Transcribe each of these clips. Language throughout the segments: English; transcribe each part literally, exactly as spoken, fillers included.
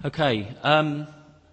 Okay, um,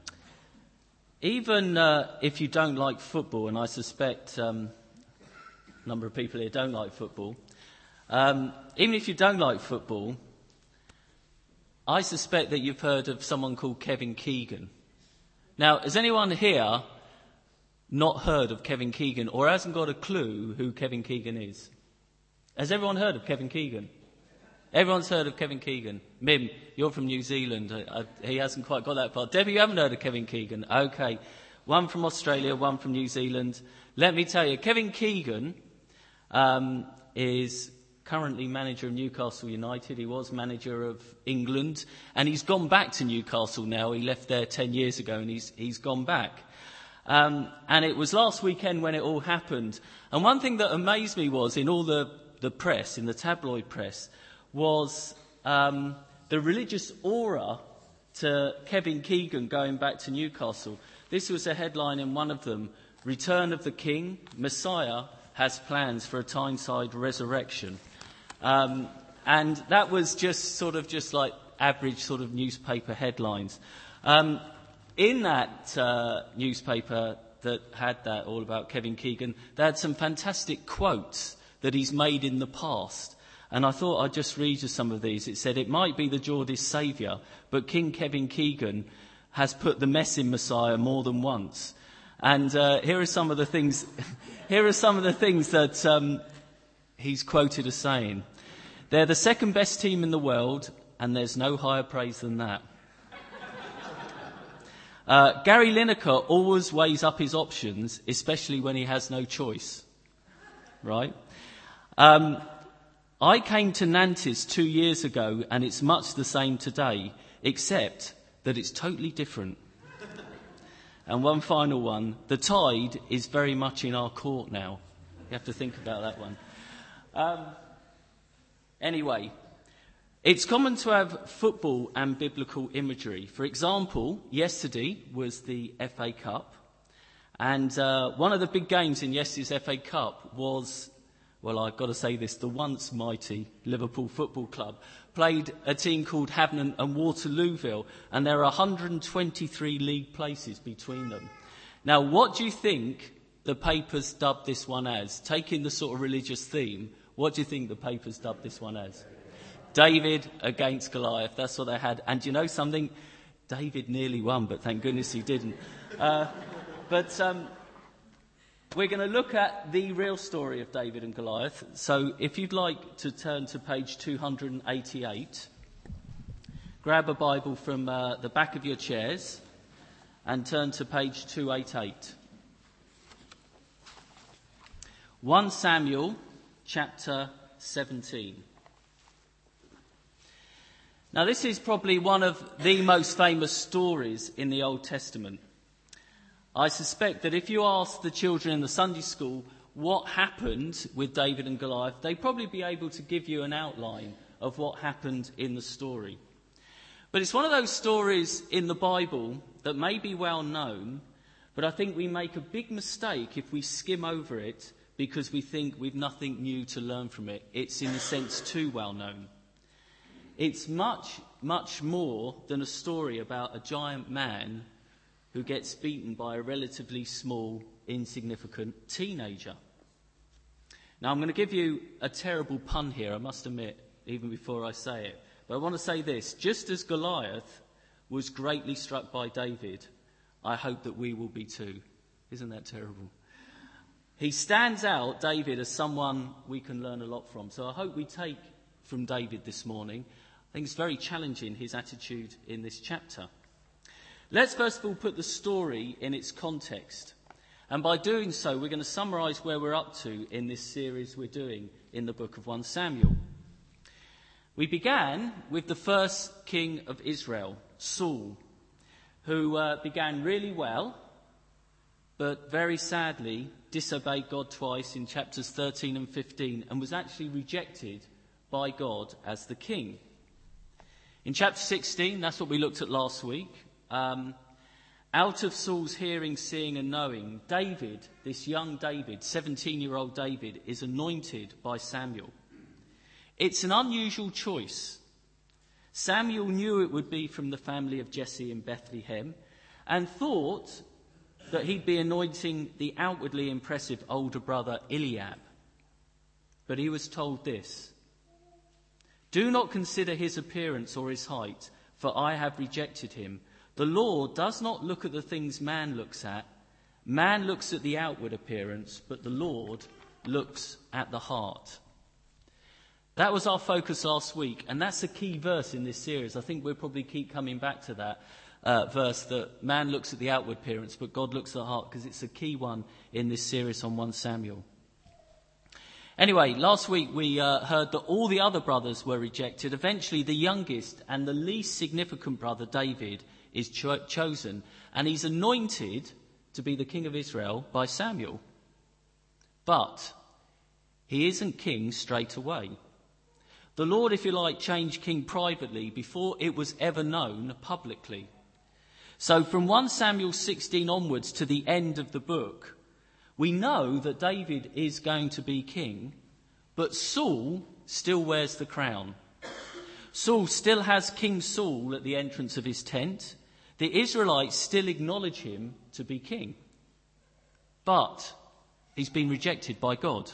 even uh, if you don't like football, and I suspect um, a number of people here don't like football, um, even if you don't like football, I suspect that you've heard of someone called Kevin Keegan. Now, has anyone here not heard of Kevin Keegan or hasn't got a clue who Kevin Keegan is? Has everyone heard of Kevin Keegan? Everyone's heard of Kevin Keegan. Mim, you're from New Zealand. I, I, he hasn't quite got that far. Debbie, you haven't heard of Kevin Keegan? Okay. One from Australia, one from New Zealand. Let me tell you, Kevin Keegan um, is currently manager of Newcastle United. He was manager of England, and he's gone back to Newcastle now. He left there ten years ago, and he's, he's gone back. Um, and it was last weekend when it all happened. And one thing that amazed me was in all the, the press, in the tabloid press, was um, the religious aura to Kevin Keegan going back to Newcastle. This was a headline in one of them: Return of the King, Messiah has plans for a Tyneside resurrection. Um, and that was just sort of just like average sort of newspaper headlines. Um, in that uh, newspaper that had that all about Kevin Keegan, they had some fantastic quotes that he's made in the past. And I thought I'd just read you some of these. It said, "It might be the Geordie's saviour, but King Kevin Keegan has put the mess in Messiah more than once." And uh, here are some of the things. here are some of the things that um, he's quoted as saying. "They're the second best team in the world, and there's no higher praise than that." uh, "Gary Lineker always weighs up his options, especially when he has no choice." Right? Um, "I came to Nantes two years ago and it's much the same today, except that it's totally different." And one final one: "The tide is very much in our court now." You have to think about that one. Um, anyway, it's common to have football and biblical imagery. For example, yesterday was the F A Cup. And uh, one of the big games in yesterday's F A Cup was, well, I've got to say this, the once mighty Liverpool Football Club played a team called Havant and Waterlooville, and there are one hundred twenty-three league places between them. Now, what do you think the papers dubbed this one as? Taking the sort of religious theme, what do you think the papers dubbed this one as? David against Goliath. That's what they had. And do you know something? David nearly won, but thank goodness he didn't. Uh, but... Um, We're going to look at the real story of David and Goliath. So if you'd like to turn to page two hundred eighty-eight, grab a Bible from uh, the back of your chairs and turn to page two eighty-eight. First Samuel chapter seventeen. Now, this is probably one of the most famous stories in the Old Testament. I suspect that if you ask the children in the Sunday school what happened with David and Goliath, they'd probably be able to give you an outline of what happened in the story. But it's one of those stories in the Bible that may be well known, but I think we make a big mistake if we skim over it because we think we've nothing new to learn from it. It's, in a sense, too well known. It's much, much more than a story about a giant man who gets beaten by a relatively small, insignificant teenager. Now, I'm going to give you a terrible pun here, I must admit, even before I say it. But I want to say this: just as Goliath was greatly struck by David, I hope that we will be too. Isn't that terrible? He stands out, David, as someone we can learn a lot from. So I hope we take from David this morning. I think it's very challenging, his attitude in this chapter. Let's first of all put the story in its context. And by doing so, we're going to summarise where we're up to in this series we're doing in the book of First Samuel. We began with the first king of Israel, Saul, who uh, began really well, but very sadly disobeyed God twice in chapters thirteen and fifteen and was actually rejected by God as the king. In chapter sixteen, that's what we looked at last week, Um, out of Saul's hearing, seeing and knowing, David, this young David, seventeen-year-old David, is anointed by Samuel. It's an unusual choice. Samuel knew it would be from the family of Jesse in Bethlehem and thought that he'd be anointing the outwardly impressive older brother Eliab. But he was told this: "Do not consider his appearance or his height, for I have rejected him. The Lord does not look at the things man looks at. Man looks at the outward appearance, but the Lord looks at the heart." That was our focus last week, and that's a key verse in this series. I think we'll probably keep coming back to that uh, verse, that man looks at the outward appearance, but God looks at the heart, because it's a key one in this series on First Samuel. Anyway, last week we uh, heard that all the other brothers were rejected. Eventually, the youngest and the least significant brother, David, is cho- chosen, and he's anointed to be the king of Israel by Samuel. But he isn't king straight away. The Lord, if you like, changed king privately before it was ever known publicly. So from First Samuel sixteen onwards to the end of the book, we know that David is going to be king, but Saul still wears the crown. Saul still has King Saul at the entrance of his tent. The Israelites still acknowledge him to be king. But he's been rejected by God.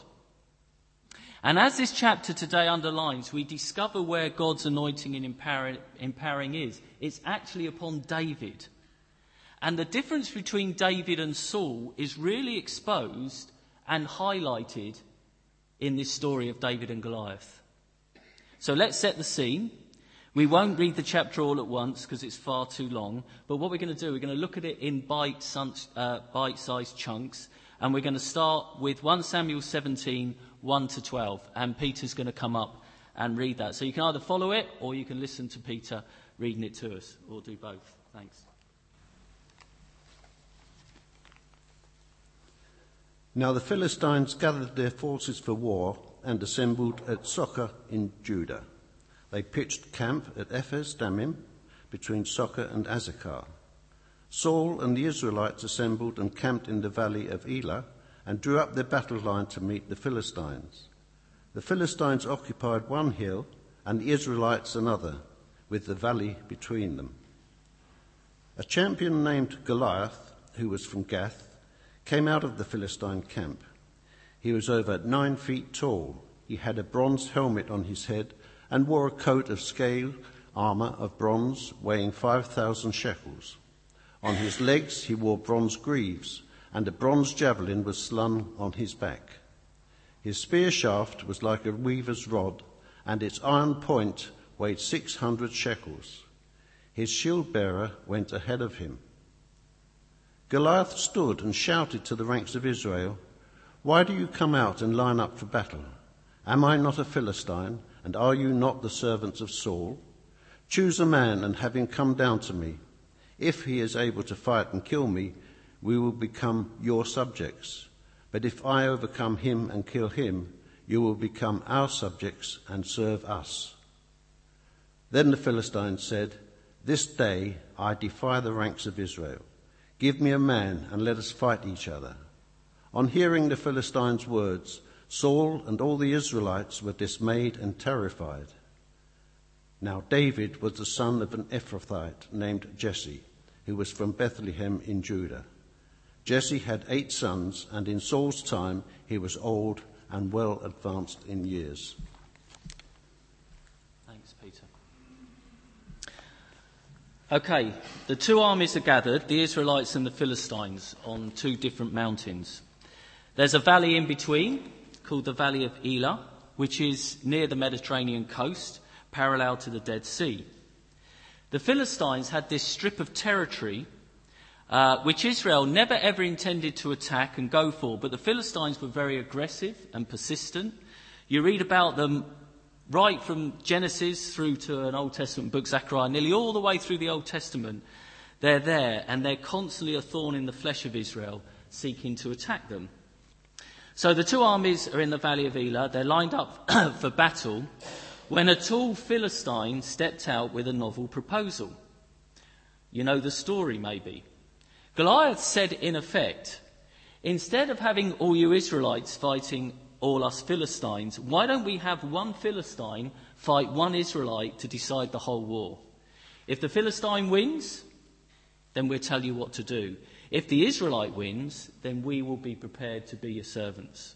And as this chapter today underlines, we discover where God's anointing and empowering, empowering is. It's actually upon David. And the difference between David and Saul is really exposed and highlighted in this story of David and Goliath. So let's set the scene. We won't read the chapter all at once because it's far too long. But what we're going to do, we're going to look at it in bite, uh, bite-sized chunks. And we're going to start with First Samuel seventeen, one to twelve. And Peter's going to come up and read that. So you can either follow it or you can listen to Peter reading it to us, or do both. Thanks. Now the Philistines gathered their forces for war and assembled at Socoh in Judah. They pitched camp at Ephes Dammim between Socoh and Azekah. Saul and the Israelites assembled and camped in the valley of Elah and drew up their battle line to meet the Philistines. The Philistines occupied one hill and the Israelites another, with the valley between them. A champion named Goliath, who was from Gath, came out of the Philistine camp. He was over nine feet tall. He had a bronze helmet on his head and wore a coat of scale armour of bronze weighing five thousand shekels. On his legs he wore bronze greaves, and a bronze javelin was slung on his back. His spear shaft was like a weaver's rod, and its iron point weighed six hundred shekels. His shield-bearer went ahead of him. Goliath stood and shouted to the ranks of Israel, "Why do you come out and line up for battle? Am I not a Philistine, and are you not the servants of Saul? Choose a man and have him come down to me. If he is able to fight and kill me, we will become your subjects. But if I overcome him and kill him, you will become our subjects and serve us." Then the Philistines said, "This day I defy the ranks of Israel. Give me a man and let us fight each other." On hearing the Philistines' words, Saul and all the Israelites were dismayed and terrified. Now David was the son of an Ephrathite named Jesse, who was from Bethlehem in Judah. Jesse had eight sons, and in Saul's time he was old and well advanced in years. Thanks, Peter. Okay, the two armies are gathered, the Israelites and the Philistines, on two different mountains. There's a valley in between called the Valley of Elah, which is near the Mediterranean coast, parallel to the Dead Sea. The Philistines had this strip of territory uh, which Israel never ever intended to attack and go for, but the Philistines were very aggressive and persistent. You read about them right from Genesis through to an Old Testament book, Zechariah, nearly all the way through the Old Testament. They're there, and they're constantly a thorn in the flesh of Israel, seeking to attack them. So the two armies are in the Valley of Elah. They're lined up for battle when a tall Philistine stepped out with a novel proposal. You know the story, maybe. Goliath said, in effect, "Instead of having all you Israelites fighting all us Philistines, why don't we have one Philistine fight one Israelite to decide the whole war. If the Philistine wins, then we'll tell you what to do. If the Israelite wins, then we will be prepared to be your servants.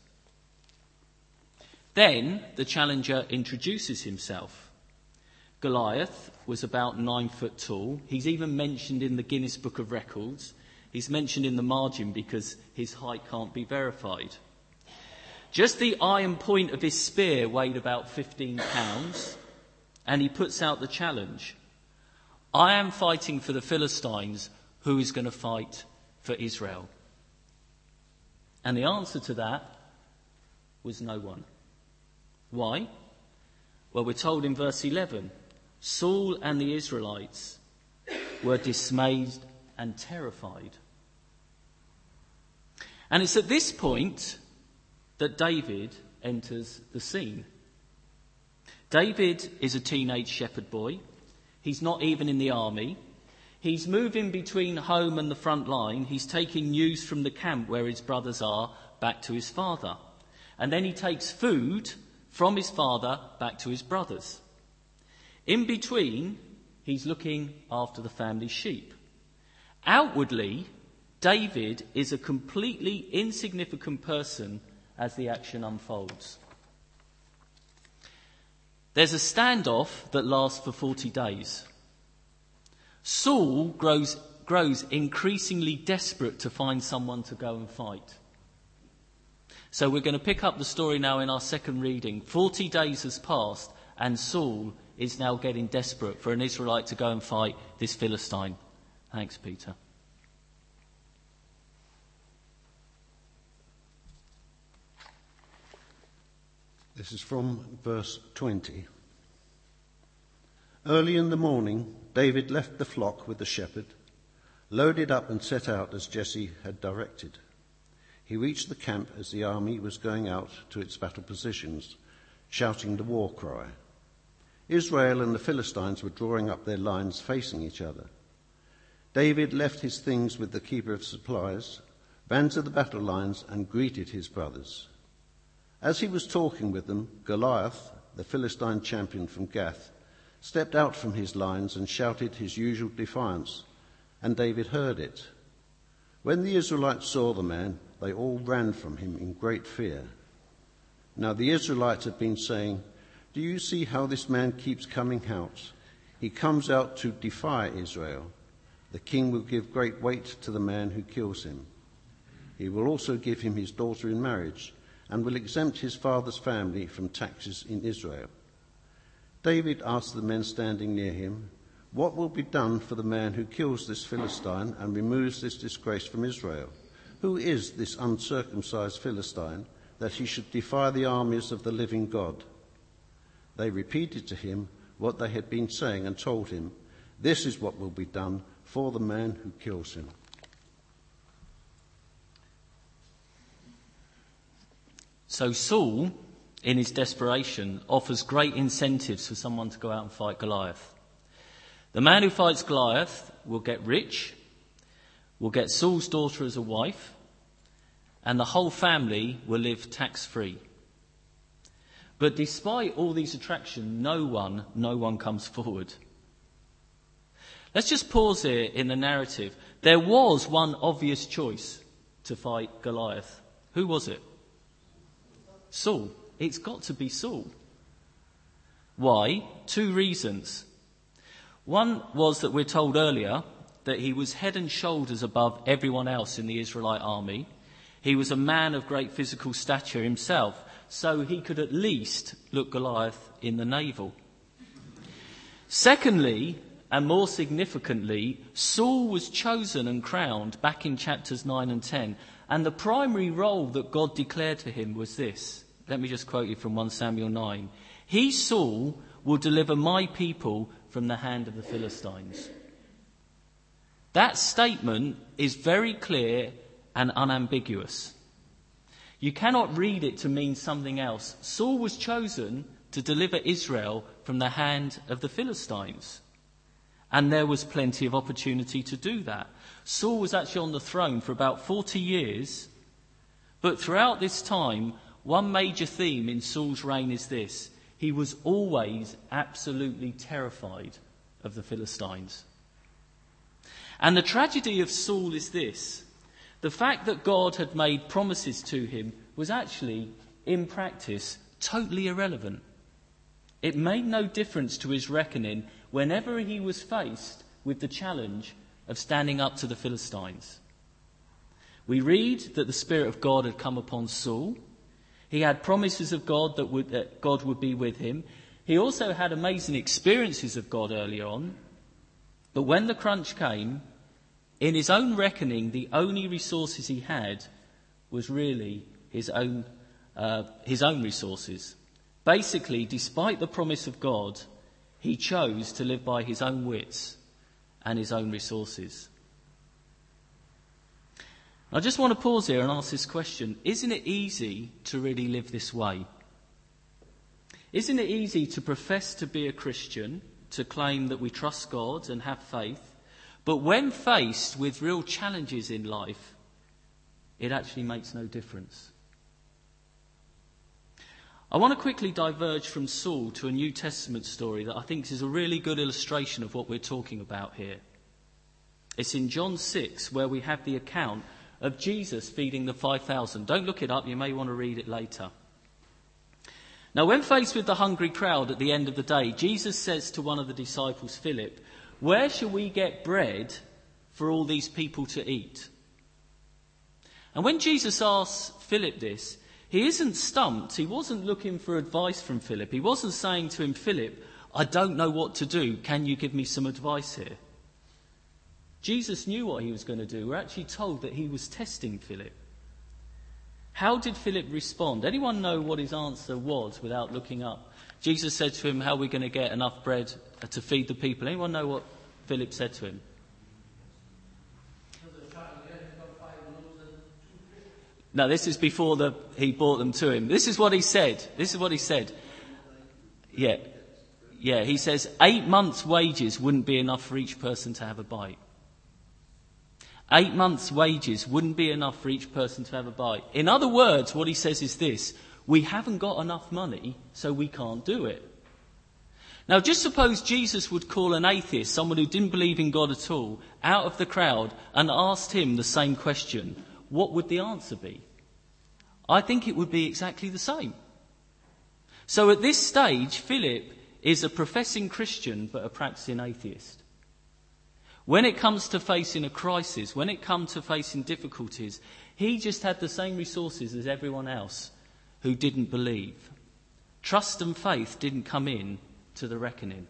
Then the challenger introduces himself. Goliath was about nine foot tall. He's even mentioned in the Guinness Book of Records. He's mentioned in the margin because his height can't be verified. Just the iron point of his spear weighed about fifteen pounds, and he puts out the challenge. I am fighting for the Philistines. Who is going to fight for Israel? And the answer to that was no one. Why? Well, we're told in verse eleven, Saul and the Israelites were dismayed and terrified. And it's at this point that David enters the scene. David is a teenage shepherd boy. He's not even in the army. He's moving between home and the front line. He's taking news from the camp where his brothers are back to his father. And then he takes food from his father back to his brothers. In between, he's looking after the family sheep. Outwardly, David is a completely insignificant person as the action unfolds. There's a standoff that lasts for forty days. Saul grows, grows increasingly desperate to find someone to go and fight. So we're going to pick up the story now in our second reading. Forty days has passed and Saul is now getting desperate for an Israelite to go and fight this Philistine. Thanks, Peter. This is from verse twenty. Early in the morning, David left the flock with the shepherd, loaded up and set out as Jesse had directed. He reached the camp as the army was going out to its battle positions, shouting the war cry. Israel and the Philistines were drawing up their lines facing each other. David left his things with the keeper of supplies, ran to the battle lines and greeted his brothers. As he was talking with them, Goliath, the Philistine champion from Gath, stepped out from his lines and shouted his usual defiance, and David heard it. When the Israelites saw the man, they all ran from him in great fear. Now the Israelites had been saying, "Do you see how this man keeps coming out? He comes out to defy Israel. The king will give great weight to the man who kills him. He will also give him his daughter in marriage, and will exempt his father's family from taxes in Israel." David asked the men standing near him, "What will be done for the man who kills this Philistine and removes this disgrace from Israel? Who is this uncircumcised Philistine that he should defy the armies of the living God?" They repeated to him what they had been saying and told him, "This is what will be done for the man who kills him." So Saul, in his desperation, offers great incentives for someone to go out and fight Goliath. The man who fights Goliath will get rich, will get Saul's daughter as a wife, and the whole family will live tax-free. But despite all these attractions, no one, no one comes forward. Let's just pause here in the narrative. There was one obvious choice to fight Goliath. Who was it? Saul. It's got to be Saul. Why? Two reasons. One was that we're told earlier that he was head and shoulders above everyone else in the Israelite army. He was a man of great physical stature himself, so he could at least look Goliath in the navel. Secondly, and more significantly, Saul was chosen and crowned back in chapters nine and ten, and the primary role that God declared to him was this. Let me just quote you from First Samuel nine. "He, Saul, will deliver my people from the hand of the Philistines." That statement is very clear and unambiguous. You cannot read it to mean something else. Saul was chosen to deliver Israel from the hand of the Philistines. And there was plenty of opportunity to do that. Saul was actually on the throne for about forty years. But throughout this time, one major theme in Saul's reign is this. he was always absolutely terrified of the Philistines. And the tragedy of Saul is this: the fact that God had made promises to him was actually, in practice, totally irrelevant. It made no difference to his reckoning whenever he was faced with the challenge of standing up to the Philistines. We read that the Spirit of God had come upon Saul. He had promises of God that, would, that God would be with him. He also had amazing experiences of God earlier on. But when the crunch came, in his own reckoning, the only resources he had was really his own, uh, his own resources. Basically, despite the promise of God, he chose to live by his own wits and his own resources. I just want to pause here and ask this question. Isn't it easy to really live this way? Isn't it easy to profess to be a Christian, to claim that we trust God and have faith, but when faced with real challenges in life, it actually makes no difference? I want to quickly diverge from Saul to a New Testament story that I think is a really good illustration of what we're talking about here. It's in John six, where we have the account of Jesus feeding the five thousand. Don't look it up, you may want to read it later. Now, when faced with the hungry crowd at the end of the day, Jesus says to one of the disciples, Philip, "Where shall we get bread for all these people to eat?" And when Jesus asks Philip this, he isn't stumped. He wasn't looking for advice from Philip. He wasn't saying to him, "Philip, I don't know what to do. Can you give me some advice here?" Jesus knew what he was going to do. We're actually told that he was testing Philip. How did Philip respond? Anyone know what his answer was without looking up? Jesus said to him, "How are we going to get enough bread to feed the people?" Anyone know what Philip said to him? No, this is before the, he brought them to him. This is what he said. This is what he said. Yeah. Yeah, he says, eight months' wages wouldn't be enough for each person to have a bite. Eight months' wages wouldn't be enough for each person to have a bite. In other words, what he says is this: we haven't got enough money, so we can't do it. Now, just suppose Jesus would call an atheist, someone who didn't believe in God at all, out of the crowd and asked him the same question. What would the answer be? I think it would be exactly the same. So at this stage, Philip is a professing Christian but a practicing atheist. When it comes to facing a crisis, when it comes to facing difficulties, he just had the same resources as everyone else who didn't believe. Trust and faith didn't come in to the reckoning.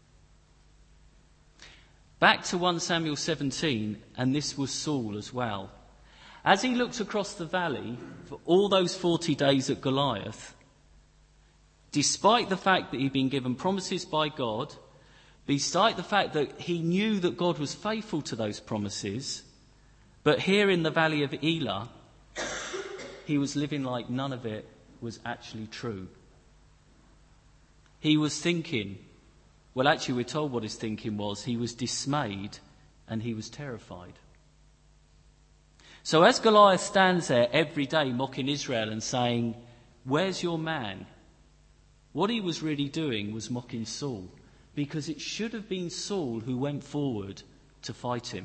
Back to First Samuel seventeen, and this was Saul as well. As he looked across the valley for all those forty days at Goliath, despite the fact that he'd been given promises by God, despite the fact that he knew that God was faithful to those promises, but here in the valley of Elah, he was living like none of it was actually true. He was thinking, well, actually we're told what his thinking was. He was dismayed and he was terrified. So as Goliath stands there every day mocking Israel and saying, "Where's your man?" what he was really doing was mocking Saul, because it should have been Saul who went forward to fight him.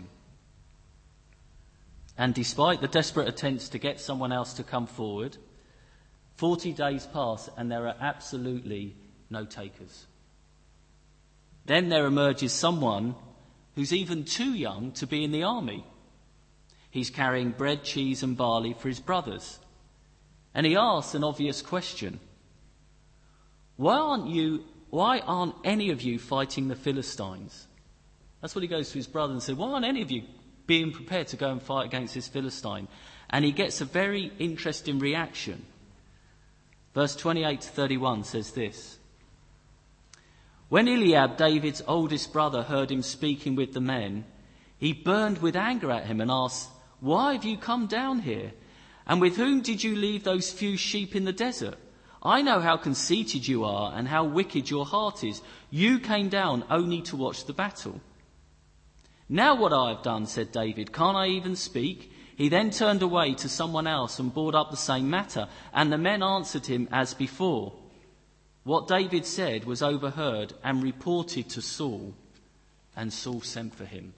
And despite the desperate attempts to get someone else to come forward, forty days pass and there are absolutely no takers. Then there emerges someone who's even too young to be in the army. He's carrying bread, cheese and barley for his brothers. And he asks an obvious question. Why aren't you, why aren't any of you fighting the Philistines? That's what he goes to his brother and says, why aren't any of you being prepared to go and fight against this Philistine? And he gets a very interesting reaction. Verse twenty-eight to thirty-one says this. When Eliab, David's oldest brother, heard him speaking with the men, he burned with anger at him and asked, "Why have you come down here? And with whom did you leave those few sheep in the desert? I know how conceited you are and how wicked your heart is. You came down only to watch the battle." "Now what I have done," said David, "can't I even speak?" He then turned away to someone else and brought up the same matter, and the men answered him as before. What David said was overheard and reported to Saul, and Saul sent for him.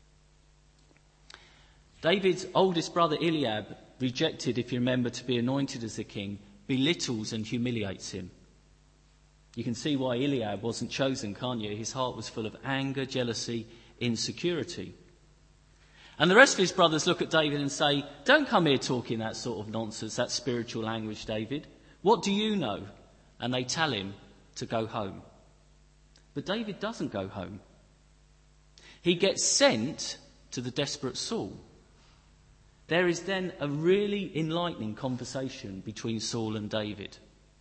David's oldest brother Eliab, rejected, if you remember, to be anointed as the king, belittles and humiliates him. You can see why Eliab wasn't chosen, can't you? His heart was full of anger, jealousy, insecurity. And the rest of his brothers look at David and say, don't come here talking that sort of nonsense, that spiritual language, David. What do you know? And they tell him to go home. But David doesn't go home. He gets sent to the desperate Saul. There is then a really enlightening conversation between Saul and David.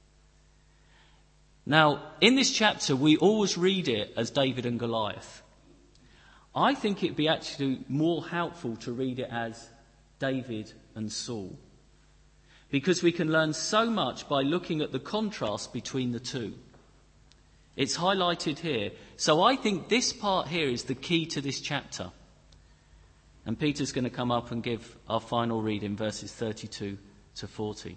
Now, in this chapter, we always read it as David and Goliath. I think it'd be actually more helpful to read it as David and Saul, because we can learn so much by looking at the contrast between the two. It's highlighted here. So I think this part here is the key to this chapter. And Peter's going to come up and give our final read in verses thirty-two to forty.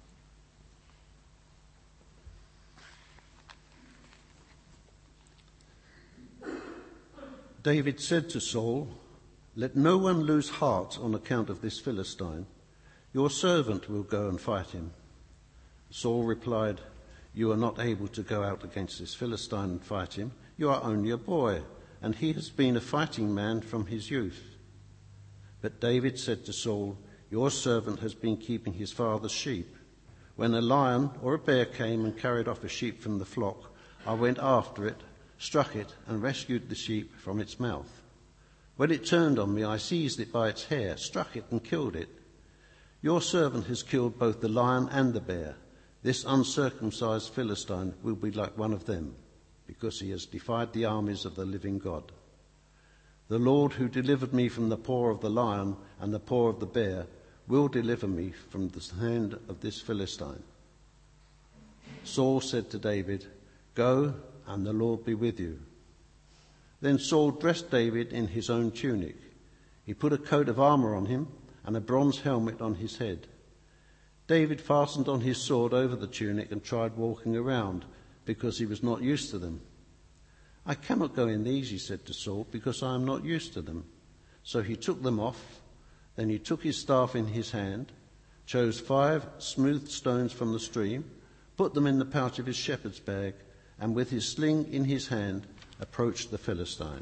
David said to Saul, "Let no one lose heart on account of this Philistine. Your servant will go and fight him." Saul replied, "You are not able to go out against this Philistine and fight him. You are only a boy, and he has been a fighting man from his youth." But David said to Saul, "Your servant has been keeping his father's sheep. When a lion or a bear came and carried off a sheep from the flock, I went after it, struck it, and rescued the sheep from its mouth. When it turned on me, I seized it by its hair, struck it, and killed it. Your servant has killed both the lion and the bear. This uncircumcised Philistine will be like one of them, because he has defied the armies of the living God. The Lord who delivered me from the paw of the lion and the paw of the bear will deliver me from the hand of this Philistine." Saul said to David, "Go, and the Lord be with you." Then Saul dressed David in his own tunic. He put a coat of armour on him and a bronze helmet on his head. David fastened on his sword over the tunic and tried walking around, because he was not used to them. "I cannot go in these," he said to Saul, "because I am not used to them." So he took them off. Then he took his staff in his hand, chose five smooth stones from the stream, put them in the pouch of his shepherd's bag, and with his sling in his hand approached the Philistine.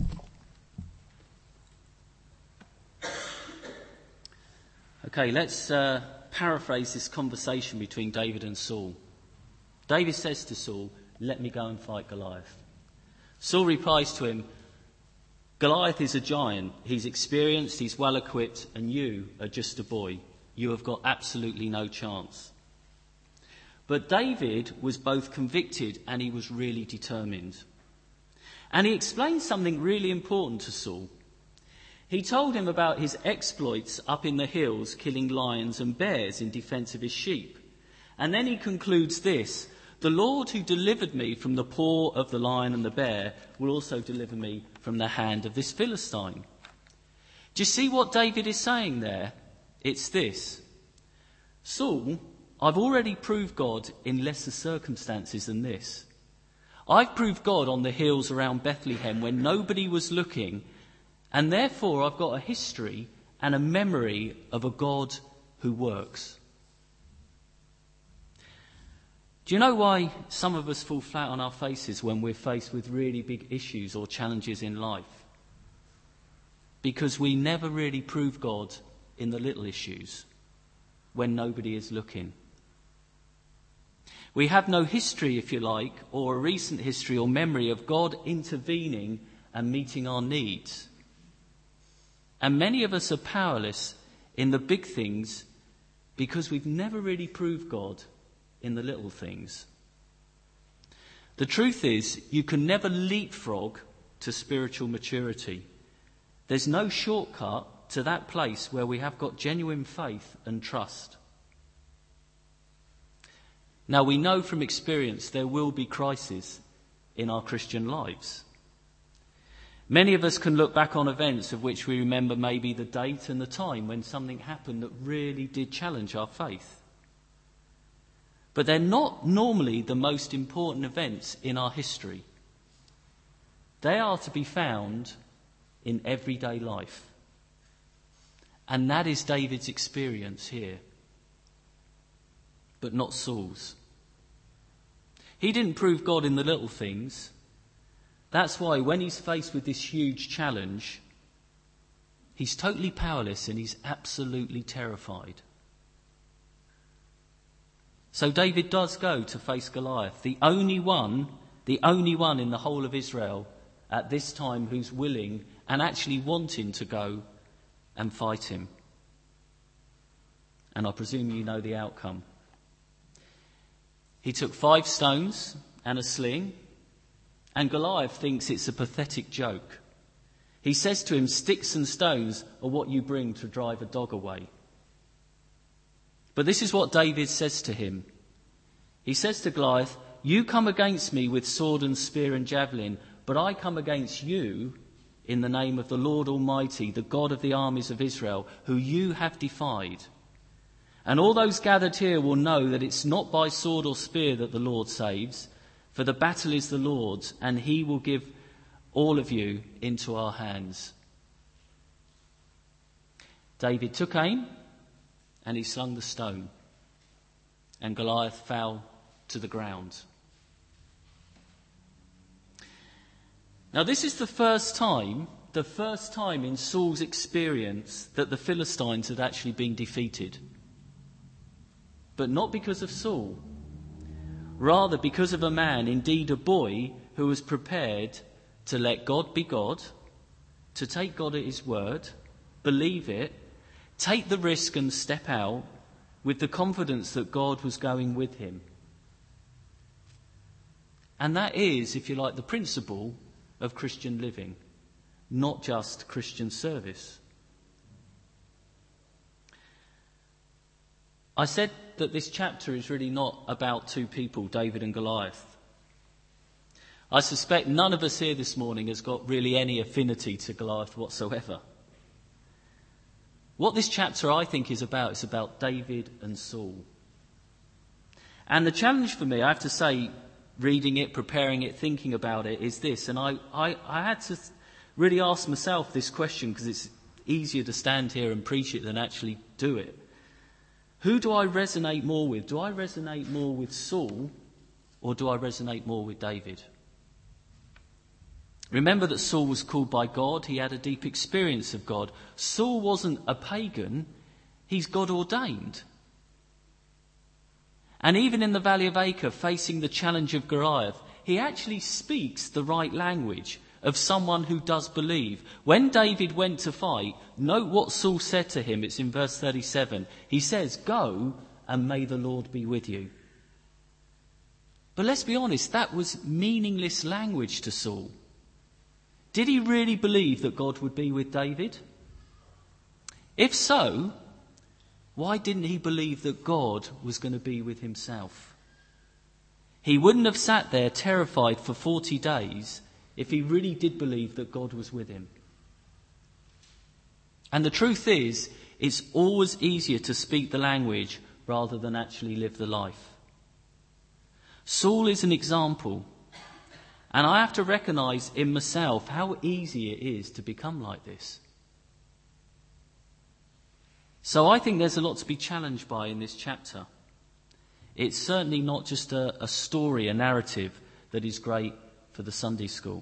Okay, let's uh, paraphrase this conversation between David and Saul. David says to Saul, "Let me go and fight Goliath." Saul replies to him, "Goliath is a giant. He's experienced, he's well equipped, and you are just a boy. You have got absolutely no chance." But David was both convicted and he was really determined. And he explained something really important to Saul. He told him about his exploits up in the hills, killing lions and bears in defence of his sheep. And then he concludes this: "The Lord who delivered me from the paw of the lion and the bear will also deliver me from the hand of this Philistine." Do you see what David is saying there? It's this: Saul, I've already proved God in lesser circumstances than this. I've proved God on the hills around Bethlehem when nobody was looking, and therefore I've got a history and a memory of a God who works. Do you know why some of us fall flat on our faces when we're faced with really big issues or challenges in life? Because we never really prove God in the little issues when nobody is looking. We have no history, if you like, or a recent history or memory of God intervening and meeting our needs. And many of us are powerless in the big things because we've never really proved God in the little things. The truth is, you can never leapfrog to spiritual maturity. There's no shortcut to that place where we have got genuine faith and trust. Now, we know from experience there will be crises in our Christian lives. Many of us can look back on events of which we remember maybe the date and the time when something happened that really did challenge our faith. but they're not normally the most important events in our history. They are to be found in everyday life. And that is David's experience here, but not Saul's. He didn't prove God in the little things. That's why when he's faced with this huge challenge, he's totally powerless and he's absolutely terrified. So David does go to face Goliath, the only one, the only one in the whole of Israel at this time who's willing and actually wanting to go and fight him. And I presume you know the outcome. He took five stones and a sling, and Goliath thinks it's a pathetic joke. He says to him, "Sticks and stones are what you bring to drive a dog away." But this is what David says to him. He says to Goliath, "You come against me with sword and spear and javelin, but I come against you in the name of the Lord Almighty, the God of the armies of Israel, who you have defied. And all those gathered here will know that it's not by sword or spear that the Lord saves, for the battle is the Lord's, and he will give all of you into our hands." David took aim, and he slung the stone, and Goliath fell to the ground. Now this is the first time, the first time in Saul's experience that the Philistines had actually been defeated. But not because of Saul, rather because of a man, indeed a boy, who was prepared to let God be God, to take God at his word, believe it, take the risk and step out with the confidence that God was going with him. And that is, if you like, the principle of Christian living, not just Christian service. I said that this chapter is really not about two people, David and Goliath. I suspect none of us here this morning has got really any affinity to Goliath whatsoever. What this chapter, I think, is about, is about David and Saul. And the challenge for me, I have to say, reading it, preparing it, thinking about it, is this. And I, I, I had to really ask myself this question, because it's easier to stand here and preach it than actually do it. Who do I resonate more with? Do I resonate more with Saul, or do I resonate more with David? Remember that Saul was called by God. He had a deep experience of God. Saul wasn't a pagan. He's God ordained. And even in the Valley of Acre, facing the challenge of Goliath, he actually speaks the right language of someone who does believe. When David went to fight, note what Saul said to him. It's in verse thirty-seven. He says, "Go and may the Lord be with you." But let's be honest, that was meaningless language to Saul. Did he really believe that God would be with David? If so, why didn't he believe that God was going to be with himself? He wouldn't have sat there terrified for forty days if he really did believe that God was with him. And the truth is, it's always easier to speak the language rather than actually live the life. Saul is an example. And I have to recognise in myself how easy it is to become like this. So I think there's a lot to be challenged by in this chapter. It's certainly not just a, a story, a narrative that is great for the Sunday school.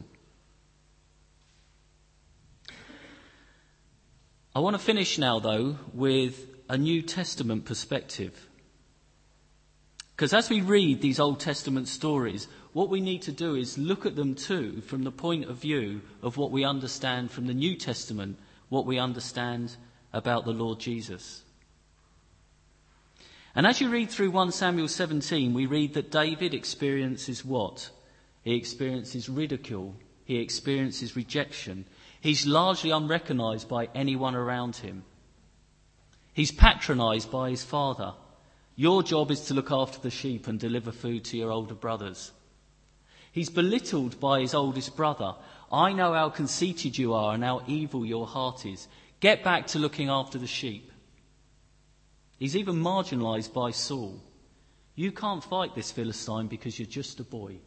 I want to finish now, though, with a New Testament perspective. Because as we read these Old Testament stories, what we need to do is look at them too from the point of view of what we understand from the New Testament, what we understand about the Lord Jesus. And as you read through First Samuel seventeen, we read that David experiences what? He experiences ridicule. He experiences rejection. He's largely unrecognised by anyone around him. He's patronised by his father. Your job is to look after the sheep and deliver food to your older brothers. He's belittled by his oldest brother. I know how conceited you are and how evil your heart is. Get back to looking after the sheep. He's even marginalised by Saul. You can't fight this Philistine because you're just a boy.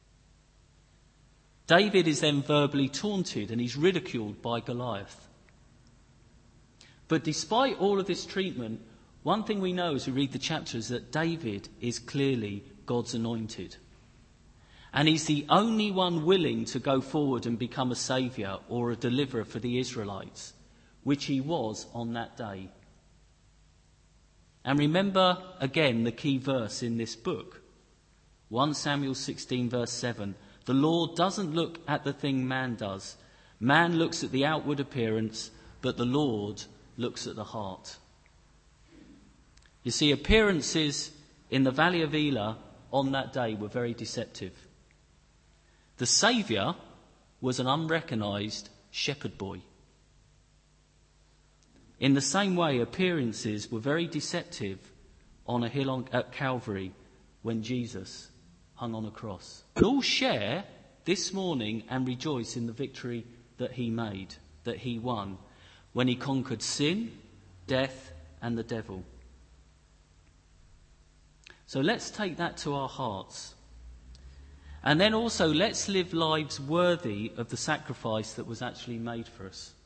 David is then verbally taunted and he's ridiculed by Goliath. But despite all of this treatment, one thing we know as we read the chapter is that David is clearly God's anointed. And he's the only one willing to go forward and become a saviour or a deliverer for the Israelites, which he was on that day. And remember again the key verse in this book, First Samuel sixteen verse seven. The Lord doesn't look at the thing man does. Man looks at the outward appearance, but the Lord looks at the heart. You see, appearances in the valley of Elah on that day were very deceptive. The saviour was an unrecognised shepherd boy. In the same way, appearances were very deceptive on a hill on, at Calvary when Jesus hung on a cross. But all share this morning and rejoice in the victory that he made, that he won, when he conquered sin, death, and the devil. So let's take that to our hearts. And then also let's live lives worthy of the sacrifice that was actually made for us.